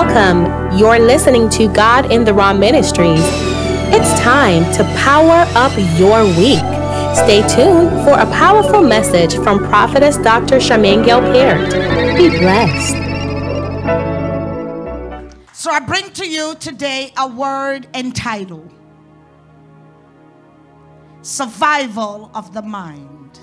Welcome. You're listening to God in the Raw Ministries. It's time to power up your week. Stay tuned for a powerful message from Prophetess Dr. Charmaine Gale-Peart. Be blessed. So I bring to you today a word entitled Survival of the Mind.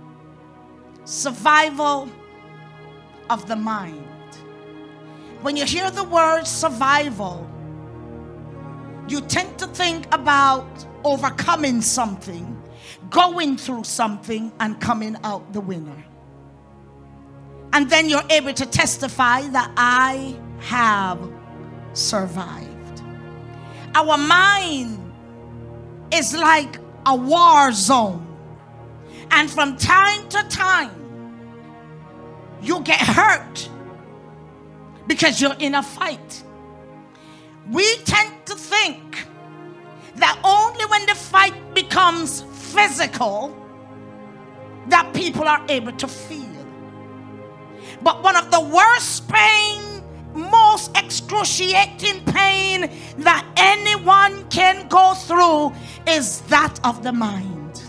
Survival of the mind. When you hear the word survival, you tend to think about overcoming something, going through something, and coming out the winner. And then you're able to testify that I have survived. Our mind is like a war zone. And from time to time, you get hurt because you're in a fight. We tend to think that only when the fight becomes physical that people are able to feel. But one of the worst pain, most excruciating pain that anyone can go through is that of the mind.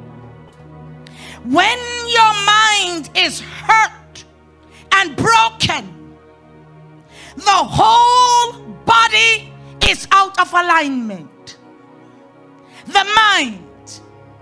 When your mind is hurt and broken, the whole body is out of alignment. The mind,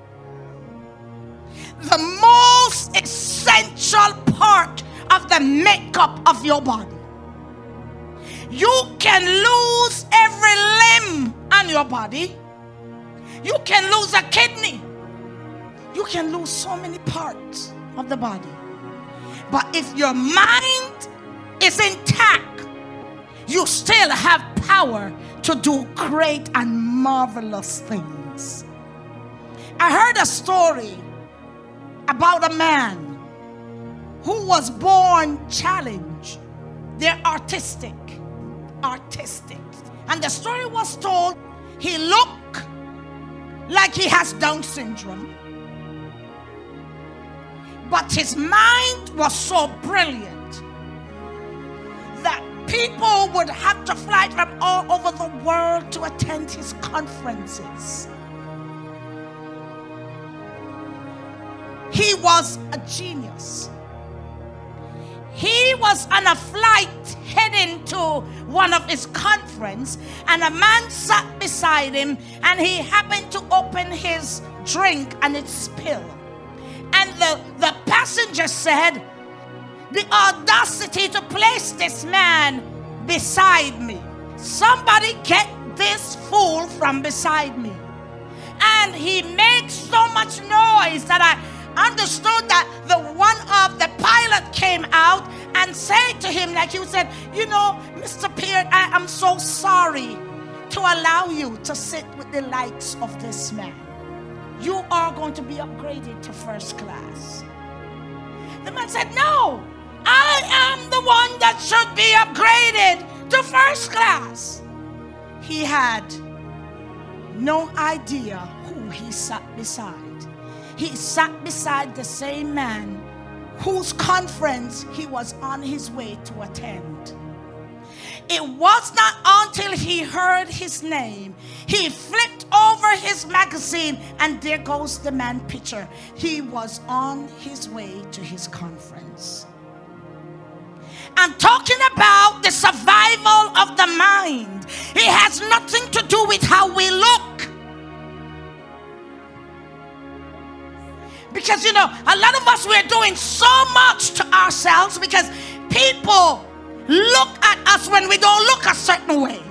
the most essential part of the makeup of your body. You can lose every limb on your body. You can lose a kidney. You can lose so many parts of the body. But if your mind is intact, you still have power to do great and marvelous things. I heard a story about a man who was born challenged. They're artistic. And the story was told he looked like he has Down syndrome, but his mind was so brilliant that people would have to fly from all over the world to attend his conferences. He was a genius. He was on a flight heading to one of his conference, and a man sat beside him, and he happened to open his drink and it spilled. And the passenger said, "The audacity to place this man beside me. Somebody get this fool from beside me." And he made so much noise that I understood that the one of the pilot came out and said to him, like you said, "You know, Mr. Peart, I am so sorry to allow you to sit with the likes of this man. You are going to be upgraded to first class." The man said, "No, I am the one that should be upgraded to first class." He had no idea who he sat beside. He sat beside the same man whose conference he was on his way to attend. It was not until he heard his name, he flipped over his magazine, and there goes the man picture. He was on his way to his conference. I'm talking about the survival of the mind. It has nothing to do with how we look. Because, you know, a lot of us, we're doing so much to ourselves because people look at us when we don't look a certain way.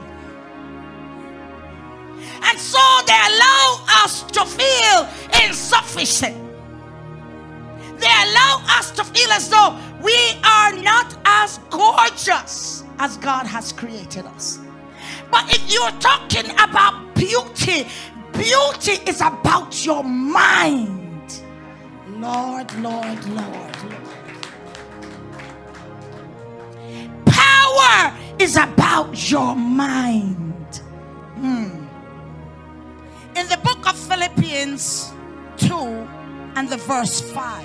And so they allow us to feel insufficient. They allow us to feel as though we are not as gorgeous as God has created us. But if you're talking about beauty, beauty is about your mind. Lord, Lord, Lord, Lord. Power is about your mind. In the book of Philippians 2 and the verse 5,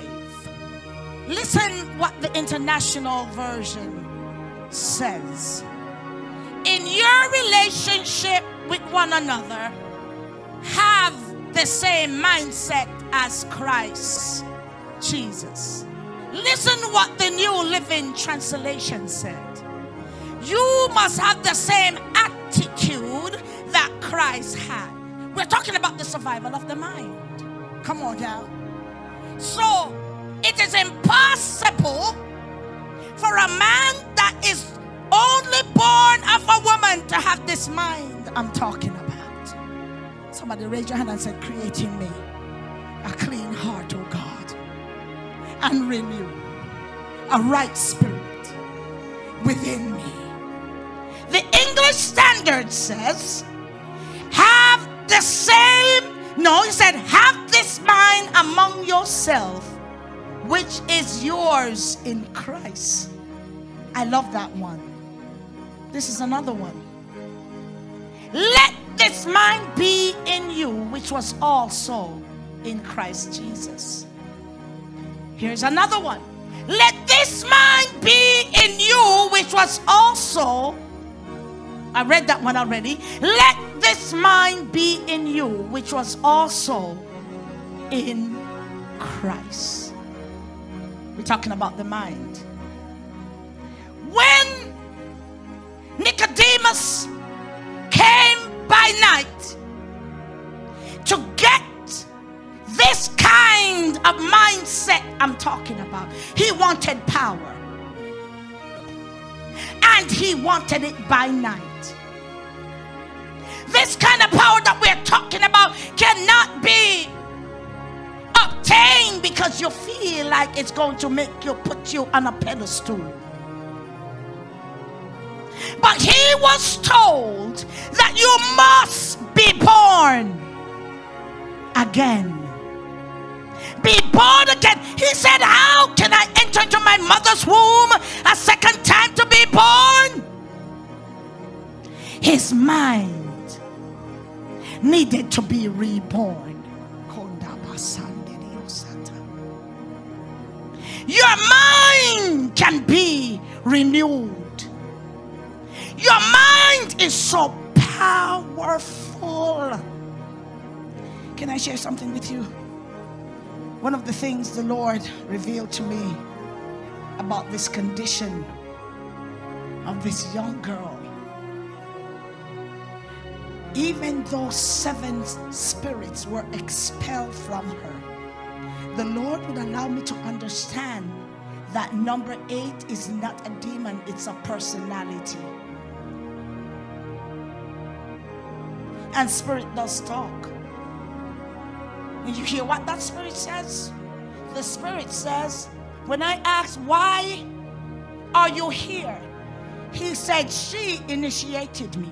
listen what the International Version says. in your relationship with one another, have the same mindset as Christ Jesus. Listen what the New Living Translation said. You must have the same attitude that Christ had. We're talking about the survival of the mind. Come on now. So it is impossible for a man that is only born of a woman to have this mind I'm talking about. Somebody raise your hand and say, create in me a clean heart, oh God, and renew a right spirit within me. The English Standard says, have the same, no, he said, have this mind among yourself, which is yours in Christ. I love that one. This is another one. Let this mind be in you, which was also in Christ Jesus. Here's another one. Let this mind be in you, which was also, I read that one already. Let this mind be in you, which was also in Christ. We're talking about the mind. When Nicodemus came by night to get this kind of mindset I'm talking about, he wanted power, and he wanted it by night. This kind of power that we're talking about cannot be obtained because you feel like it's going to make you, put you on a pedestal. But he was told that you must be born again. Be born again. He said, how can I enter into my mother's womb a second time to be born? His mind needed to be reborn. Your mind can be renewed. Your mind is so powerful. Can I share something with you? One of the things the Lord revealed to me about this condition of this young girl, even though 7 spirits were expelled from her, the Lord would allow me to understand that number 8 is not a demon, it's a personality. And spirit does talk. And you hear what that spirit says? The spirit says, when I asked, why are you here? He said, she initiated me.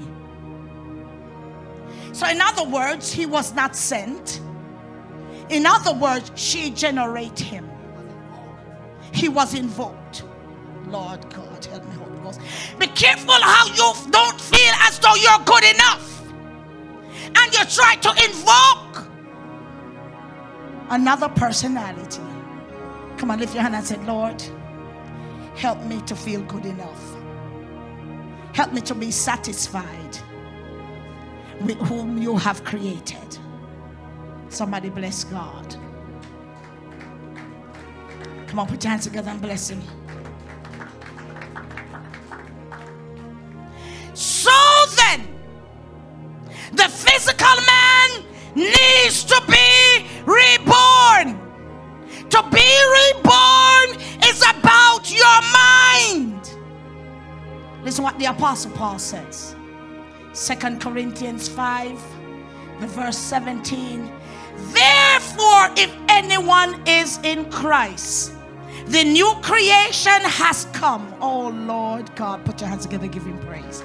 So in other words, he was not sent. In other words, she generated him. He was invoked. Lord God, help me, Holy Ghost. Be careful how you don't feel as though you're good enough, and you try to invoke another personality. Come on, lift your hand and say, Lord, help me to feel good enough. Help me to be satisfied with whom you have created. Somebody bless God. Come on, put your hands together and bless him. So then, the physical man needs to be reborn. To be reborn is about your mind. Listen what the Apostle Paul says. 2 Corinthians 5, the verse 17. Therefore, if anyone is in Christ, the new creation has come. Oh Lord God, put your hands together, give him praise.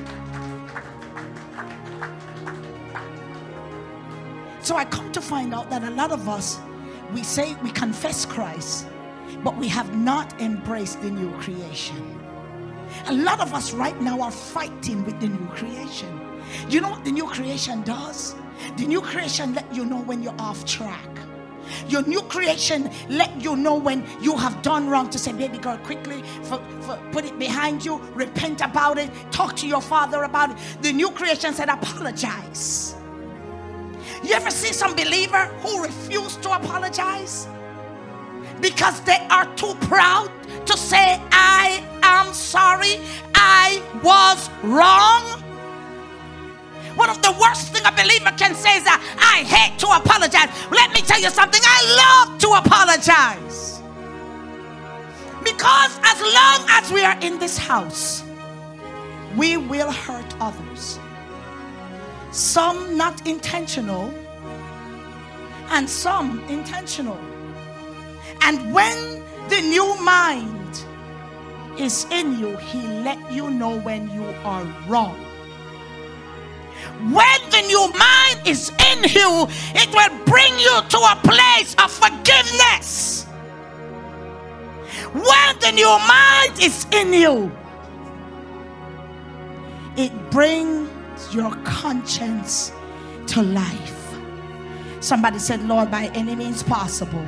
So I come to find out that a lot of us, we say we confess Christ, but we have not embraced the new creation. A lot of us right now are fighting with the new creation. You know what the new creation does? The new creation let you know when you're off track. Your new creation let you know when you have done wrong, to say, baby girl, quickly put it behind you, repent about it, talk to your father about it. The new creation said, apologize. You ever see some believer who refuse to apologize because they are too proud to say, I am sorry, I was wrong? One of the worst things a believer can say is that I hate to apologize. Let me tell you something, I love to apologize. Because as long as we are in this house, we will hurt others. Some not intentional, and some intentional. And when the new mind is in you, he let you know when you are wrong. When the new mind is in you, it will bring you to a place of forgiveness. When the new mind is in you, it brings your conscience to life. Somebody said, Lord, by any means possible.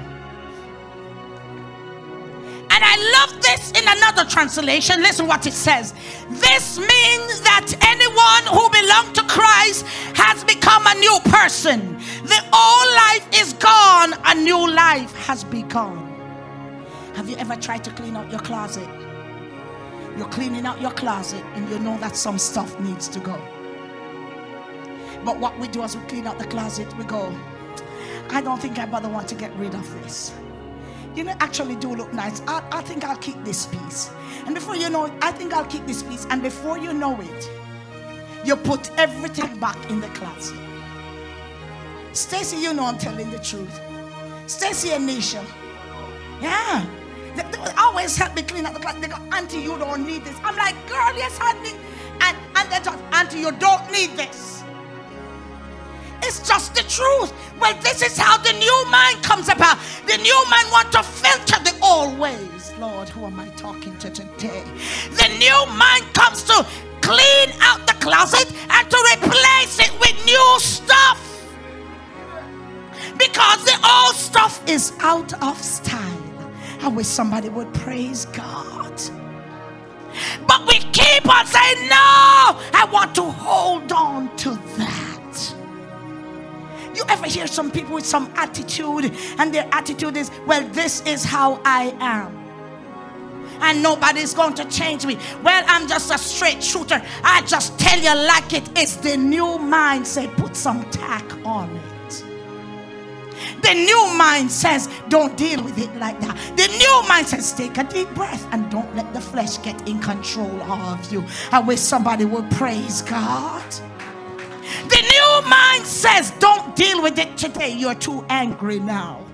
And I love this in another translation. Listen what it says. This means that anyone who belongs to Christ has become a new person. The old life is gone, a new life has begun. Have you ever tried to clean out your closet? You're cleaning out your closet and you know that some stuff needs to go. But what we do as we clean out the closet, we go, I don't think I bother want to get rid of this. You know, actually do look nice. I think I'll keep this piece. And before you know it, I think I'll keep this piece. And before you know it, you put everything back in the closet. Stacy, you know I'm telling the truth. Stacy and Nisha. Yeah. They always help me clean up the closet. They go, Auntie, you don't need this. I'm like, girl, yes, I need. And they talk, Auntie, you don't need this. It's just the truth. Well, this is how the new mind comes about. The new mind wants to filter the old ways. Lord, who am I talking to today? The new mind comes to clean out the closet and to replace it with new stuff. Because the old stuff is out of style. I wish somebody would praise God. But we keep on saying, no, I want to hold on to that. You ever hear some people with some attitude, and their attitude is, well, this is how I am, and nobody's going to change me. Well, I'm just a straight shooter. I just tell you like it is. The new mind say, put some tack on it. The new mind says, don't deal with it like that. The new mind says, take a deep breath and don't let the flesh get in control of you. I wish somebody would praise God. The new mind says, don't deal with it today. You're too angry now.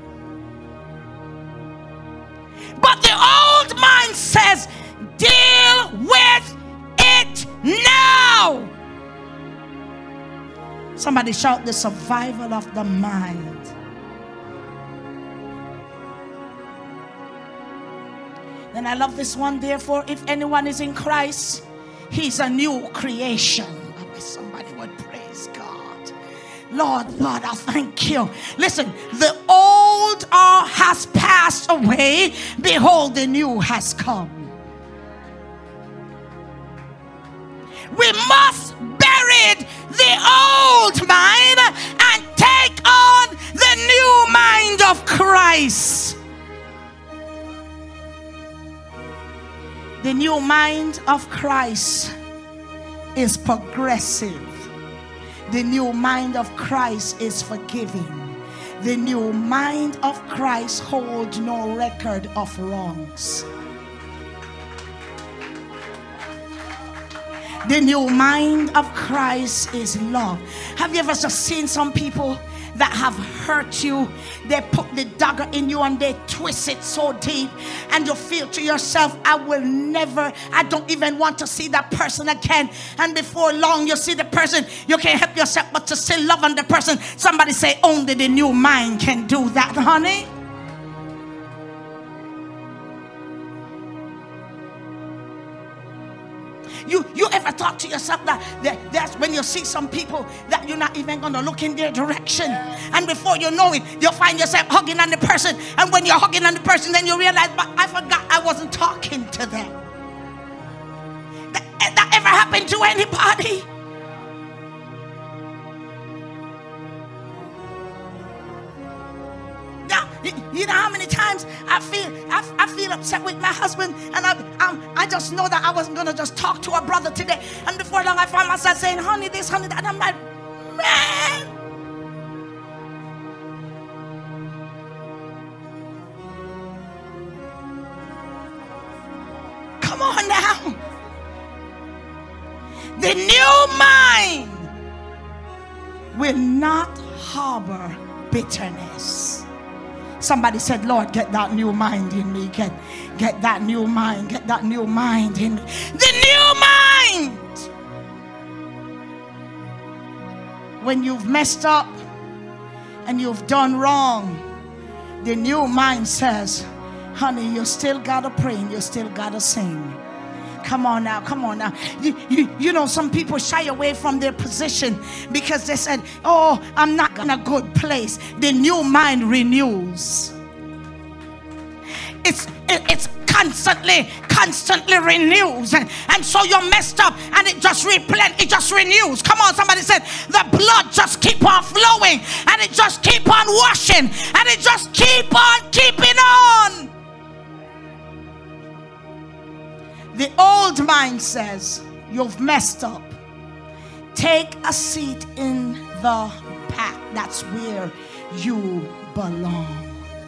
But the old mind says, deal with it now. Somebody shout, the survival of the mind. Then I love this one. Therefore, if anyone is in Christ, he's a new creation. I wish somebody would praise God. Lord, Lord, I thank you. Listen, the old has passed away. Behold, the new has come. We must bury the old mind and take on the new mind of Christ. The new mind of Christ is progressive. The new mind of Christ is forgiving. The new mind of Christ holds no record of wrongs. The new mind of Christ is love. Have you ever just seen some people that have hurt you? They put the dagger in you and they twist it so deep, and you feel to yourself, I don't even want to see that person again. And before long you see the person, you can't help yourself but to still love on the person. Somebody say, only the new mind can do that, honey. You ever thought to yourself that that's when you see some people that you're not even going to look in their direction, and before you know it, you'll find yourself hugging on the person, and when you're hugging on the person, then you realize, but I forgot I wasn't talking to them. That ever happened to anybody? You know how many times I feel upset with my husband, and I just know that I wasn't going to just talk to a brother today, and before long I find myself saying, honey this, honey that, and I'm like, man, come on now. The new mind will not harbor bitterness. Somebody said, Lord, get that new mind in me. Get that new mind. Get that new mind in me. The new mind. When you've messed up and you've done wrong, the new mind says, honey, you still gotta pray and you still gotta sing. Come on now, come on now. You know, some people shy away from their position because they said, oh, I'm not in a good place. The new mind renews. It's constantly renews. And so you're messed up and it just renews. Come on, somebody said, the blood just keep on flowing and it just keep on washing and it just keep on keeping on. The old mind says, you've messed up. Take a seat in the back. That's where you belong.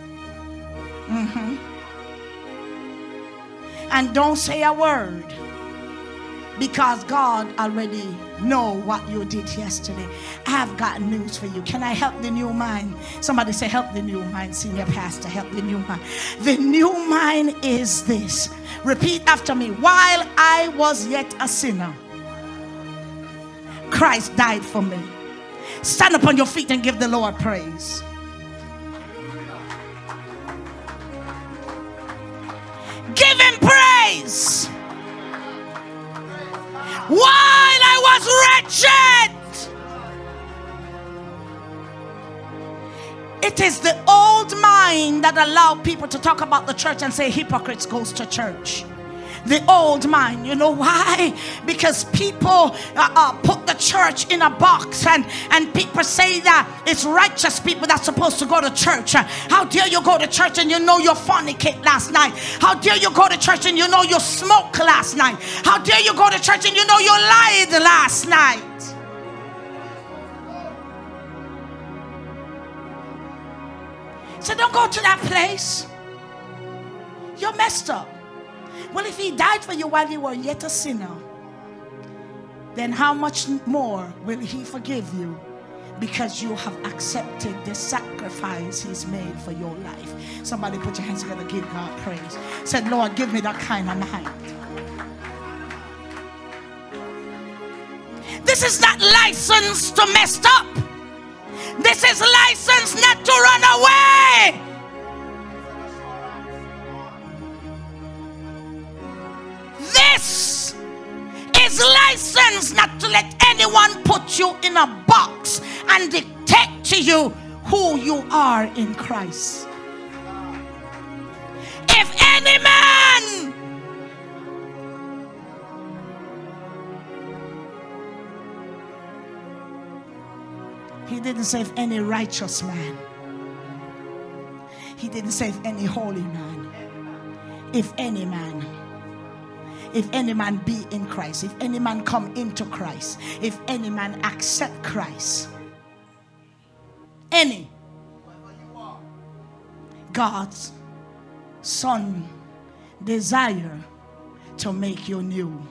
And don't say a word, because God already know what you did yesterday. I've got news for you. Can I help the new mind? Somebody say, help the new mind. Senior pastor, help the new mind. The new mind is this. Repeat after me. While I was yet a sinner, Christ died for me. Stand up on your feet and give the Lord praise. Give him praise. While I was wretched. It is the old mind that allowed people to talk about the church and say hypocrites goes to church. The old mind. You know why? Because people put the church in a box, and people say that it's righteous people that's supposed to go to church. How dare you go to church and you know you fornicate last night? How dare you go to church and you know you smoked last night? How dare you go to church and you know you lied last night? So don't go to that place. You're messed up. Well, if he died for you while you were yet a sinner, then how much more will he forgive you? Because you have accepted the sacrifice he's made for your life. Somebody put your hands together, give God praise. Said, Lord, give me that kind of mind. This is not license to mess up. This is license not to run away. This is license not to let anyone put you in a box and dictate to you who you are in Christ. If any man he didn't say if any righteous man. He didn't say if any holy man. If any man. If any man be in Christ, if any man come into Christ, if any man accept Christ, any, God's Son desire to make you new.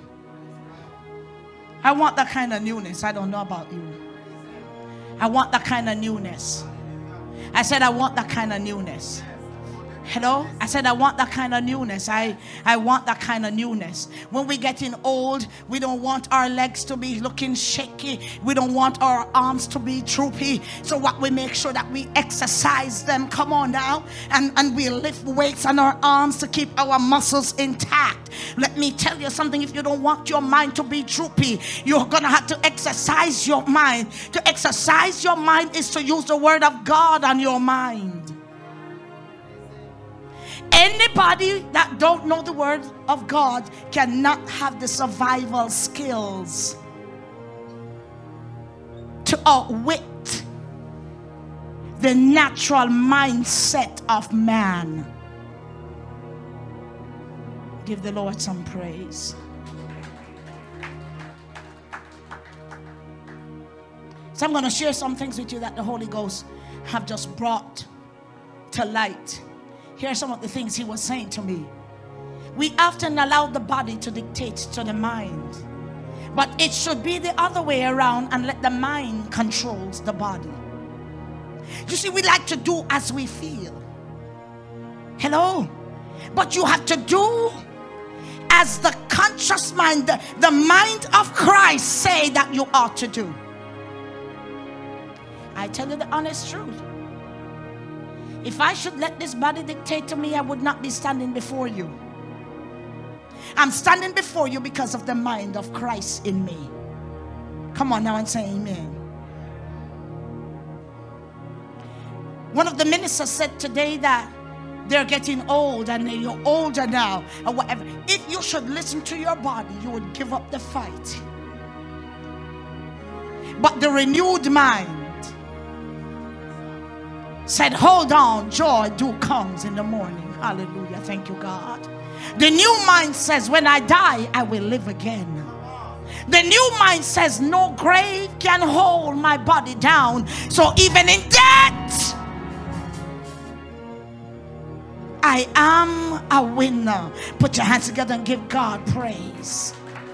I want that kind of newness. I don't know about you. I want that kind of newness. I said I want that kind of newness. Hello? I said I want that kind of newness. I want that kind of newness. When we're getting old, we don't want our legs to be looking shaky. We don't want our arms to be droopy. So what we make sure that we exercise them. Come on now. And we lift weights on our arms to keep our muscles intact. Let me tell you something. If you don't want your mind to be droopy, you're going to have to exercise your mind. To exercise your mind is to use the word of God on your mind. Anybody that don't know the word of God cannot have the survival skills to outwit the natural mindset of man. Give the Lord some praise. So I'm going to share some things with you that the Holy Ghost have just brought to light. Here are some of the things he was saying to me. We often allow the body to dictate to the mind. But it should be the other way around and let the mind controls the body. You see, we like to do as we feel. Hello? But you have to do as the conscious mind, the mind of Christ say that you ought to do. I tell you the honest truth. If I should let this body dictate to me, I would not be standing before you. I'm standing before you because of the mind of Christ in me. Come on now and say amen. One of the ministers said today that they're getting old and you're older now or whatever. If you should listen to your body, you would give up the fight. But the renewed mind said, hold on, joy do comes in the morning. Hallelujah. Thank you, God. The new mind says, when I die, I will live again. The new mind says, no grave can hold my body down. So even in death, I am a winner. Put your hands together and give God praise.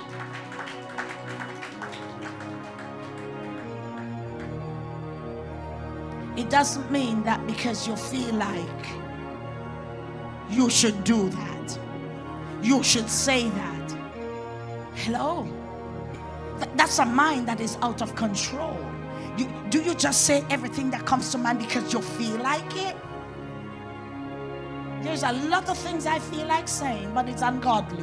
It doesn't mean that because you feel like you should do that, you should say that. Hello? That's a mind that is out of control. Do you just say everything that comes to mind because you feel like it? There's a lot of things I feel like saying, but it's ungodly.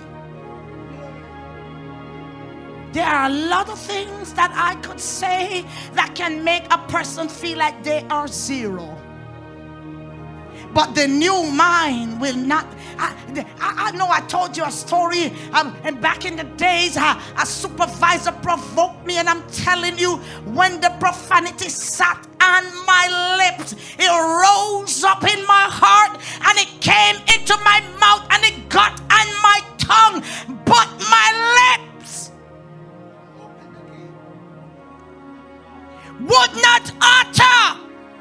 There are a lot of things that I could say that can make a person feel like they are zero. But the new mind will not. I know I told you a story, and back in the days, a supervisor provoked me, and I'm telling you, when the profanity sat on my lips, it rose up in my heart, and it came into my mouth, and it got on my tongue, but my lips would not utter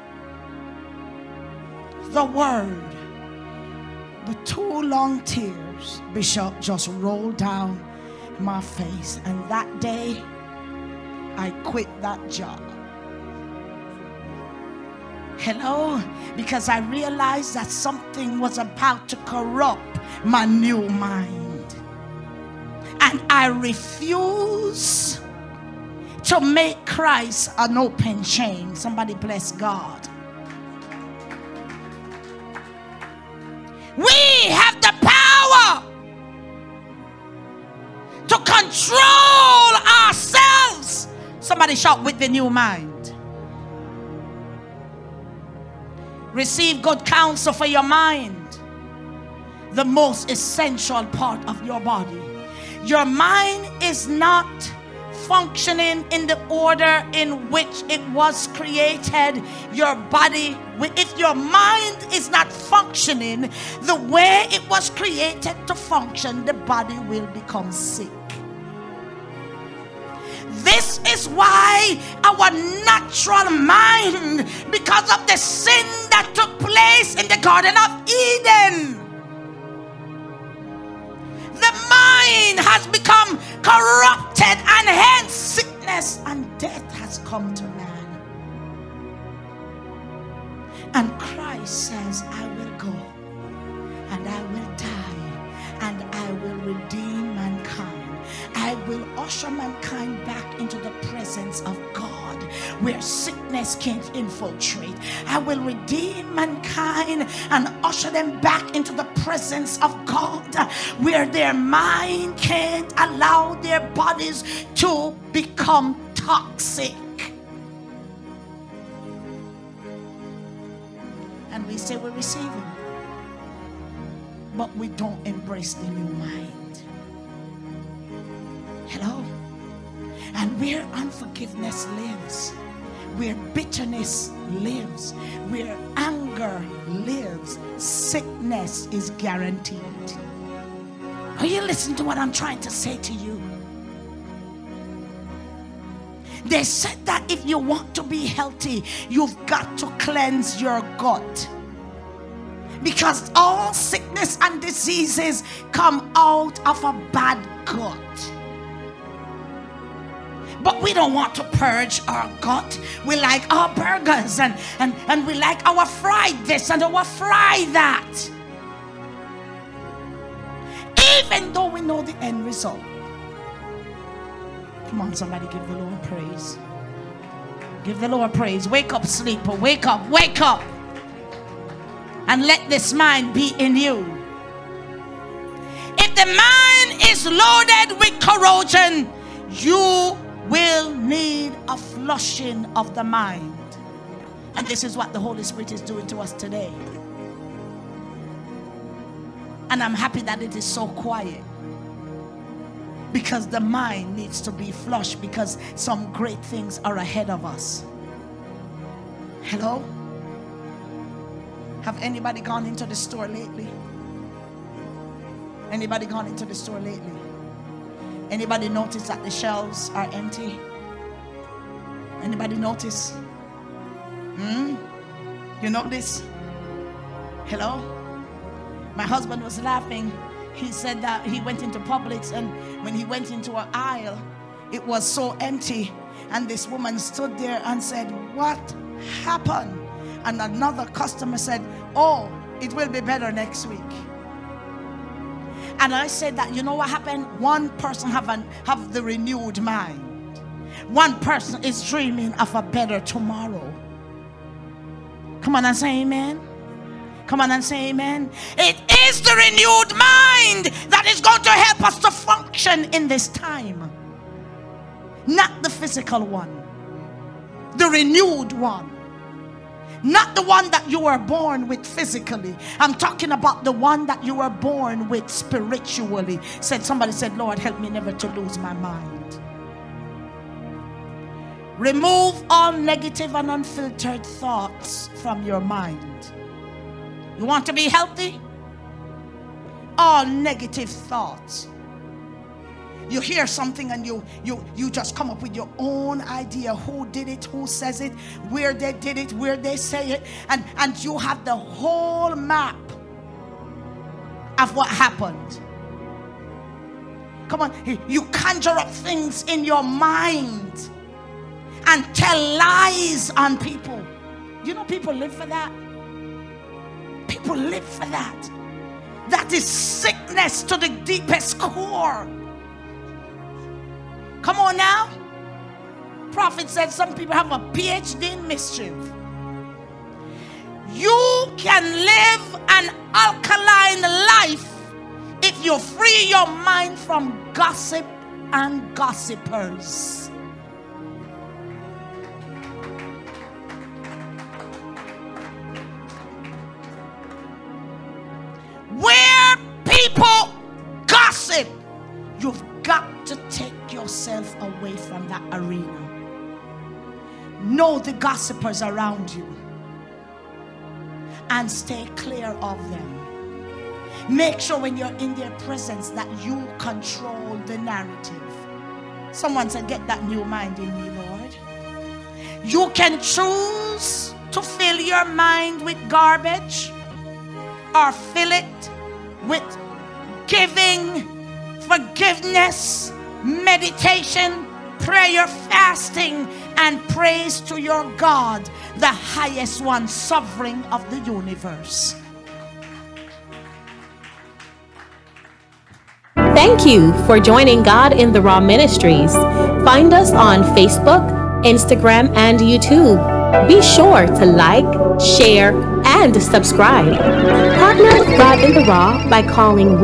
the word. But 2 long tears, Bishop, just rolled down my face. And that day, I quit that job. Hello? Because I realized that something was about to corrupt my new mind. And I refuse to make Christ an open shame. Somebody bless God. We have the power to control ourselves. Somebody shout with the new mind. Receive good counsel for your mind, the most essential part of your body. Your mind is not functioning in the order in which it was created. Your body, if your mind is not functioning the way it was created to function, the body will become sick. This is why our natural mind, because of the sin that took place in the Garden of Eden, the mind has become corrupted, and hence sickness and death has come to man. And Christ says, I will go. and I will die, and I will redeem mankind. I will usher mankind back into the presence of God, where sickness can't infiltrate. I will redeem mankind and usher them back into the presence of God, where their mind can't allow their bodies to become toxic. And we say we receive him, but we don't embrace the new mind. Hello? And where unforgiveness lives, where bitterness lives, where anger lives, sickness is guaranteed. Are you listening to what I'm trying to say to you? They said that if you want to be healthy, you've got to cleanse your gut, because all sickness and diseases come out of a bad gut. But we don't want to purge our gut. We like our burgers and we like our fried this and our fried that, even though we know the end result. Come on, somebody, give the Lord praise. Give the Lord praise. Wake up, sleeper. Wake up, wake up. And let this mind be in you. If the mind is loaded with corrosion, you will need a flushing of the mind. And this is what the Holy Spirit is doing to us today. And I'm happy that it is so quiet, because the mind needs to be flushed, because some great things are ahead of us. Hello? Have anybody gone into the store lately? Anybody gone into the store lately? Anybody notice that the shelves are empty? Anybody notice? You notice? Hello? My husband was laughing. He said that he went into Publix, and when he went into an aisle, it was so empty. And this woman stood there and said, "What happened?" And another customer said, "Oh, it will be better next week." And I said that, you know what happened? One person have the renewed mind. One person is dreaming of a better tomorrow. Come on and say amen. Come on and say amen. It is the renewed mind that is going to help us to function in this time. Not the physical one. The renewed one. Not the one that you were born with physically. I'm talking about the one that you were born with spiritually. Somebody said, "Lord, help me never to lose my mind." Remove all negative and unfiltered thoughts from your mind. You want to be healthy? All negative thoughts. You hear something and you just come up with your own idea. Who did it? Who says it? Where they did it? Where they say it? And you have the whole map of what happened. Come on. You conjure up things in your mind and tell lies on people. You know, people live for that. People live for that. That is sickness to the deepest core. Come on now. Prophet said some people have a PhD in mischief. You can live an alkaline life if you free your mind from gossip and gossipers. Where people gossip, you've got to take yourself away from that arena. Know the gossipers around you and stay clear of them. Make sure when you're in their presence that you control the narrative. Someone said, "Get that new mind in me, Lord." You can choose to fill your mind with garbage or fill it with giving, forgiveness, meditation, prayer, fasting, and praise to your God, the highest one, sovereign of the universe. Thank you for joining God in the Raw Ministries. Find us on Facebook, Instagram, and YouTube. Be sure to like, share, and subscribe. Partner with God in the Raw by calling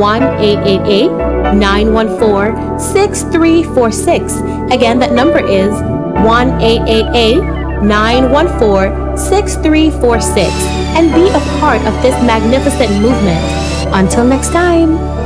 1-888-914-6346. Again, that number is 1-888-914-6346. And be a part of this magnificent movement. Until next time.